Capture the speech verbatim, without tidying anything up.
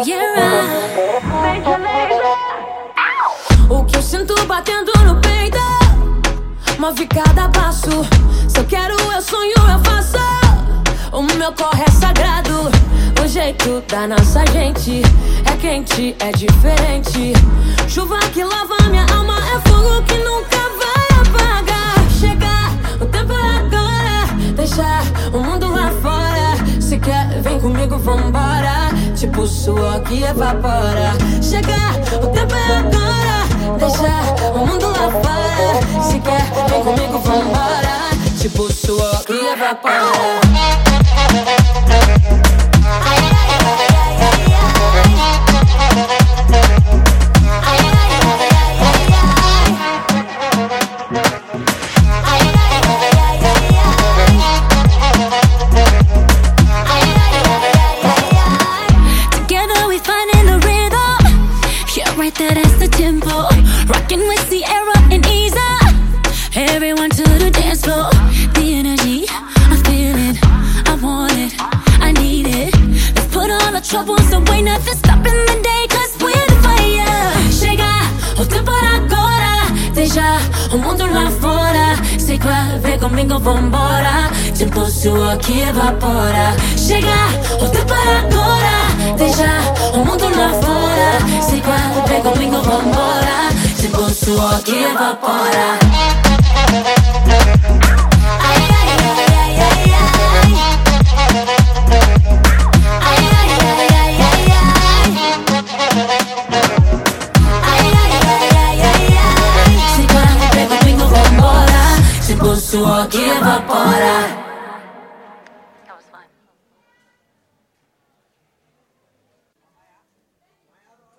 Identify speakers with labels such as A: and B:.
A: Sierra. O que eu sinto batendo no peito move cada passo. Se eu quero, eu sonho, eu faço. O meu corre é sagrado. O jeito da nossa gente é quente, é diferente. Chuva que lava minha alma, é fogo que nunca vai apagar. Chegar, o tempo é agora. Deixar o mundo lá fora. Se quer, vem comigo, vambora. Tipo suor que evapora. Chegar, o tempo é agora. Deixar o mundo lá fora. Se quer, vem comigo, vambora. Tipo suor que evapora. Right there, that's the tempo. Rockin' with Sierra and Isa. Everyone to the dance floor. The energy, I feel it, I want it, I need it. Let's put all our troubles away, nothing stopping the day, cause we're the fire. Chega, o tempo é agora. Deixa o mundo lá fora. Se quer, vem comigo, vambora. Tipo suor que evapora. Chega, o tempo é agora. Deixa o mundo lá fora. Se quer, vem comigo, vambora. Tipo suor que evapora. Ai, ai, ai, ai, ai, ai. Ai, ai, ai, ai, ai, ai. Ai, ai, ai, ai, ai, ai. Se quer, vem comigo, vambora. Tipo suor que evapora.